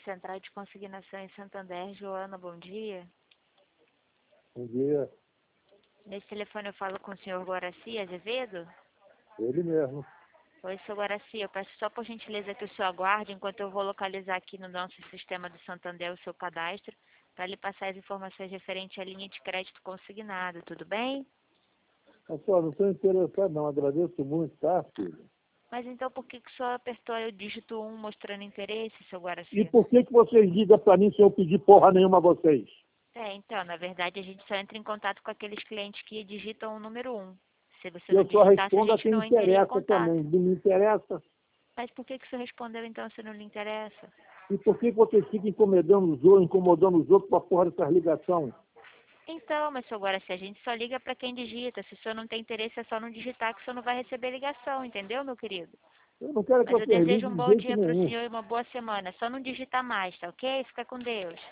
Central de Consignação em Santander. Joana, bom dia. Bom dia, Nesse telefone eu falo com o senhor Guaraci Azevedo. ele mesmo. Oi, senhor Guaraci, eu peço só por gentileza que o senhor aguarde enquanto eu vou localizar aqui no nosso sistema do Santander o seu cadastro para lhe passar as informações referentes à linha de crédito consignado, tudo bem? Pô, não estou interessado não, agradeço muito, tá, filho? Mas então por que que o senhor apertou aí o dígito 1 mostrando interesse, seu E Guaraci? por que vocês ligam para mim se eu pedir porra nenhuma a vocês? Então, na verdade a gente só entra em contato com aqueles clientes que digitam o número 1. Se você não Eu só digitasse, a respondo a gente quem não entraria em interessa contato. também. Não me interessa. Mas por que que o senhor respondeu então se não lhe interessa? E por que vocês ficam incomodando os outros com a porra dessas ligações? Então, mas seu Guaraci, a gente só liga para quem digita. Se o senhor não tem interesse, é só não digitar que o senhor não vai receber ligação, entendeu, meu querido? Eu não quero que Mas eu vocês desejo liguem um de bom jeito dia para o nenhum. senhor e uma boa semana. Só não digitar mais, tá ok? Fica com Deus.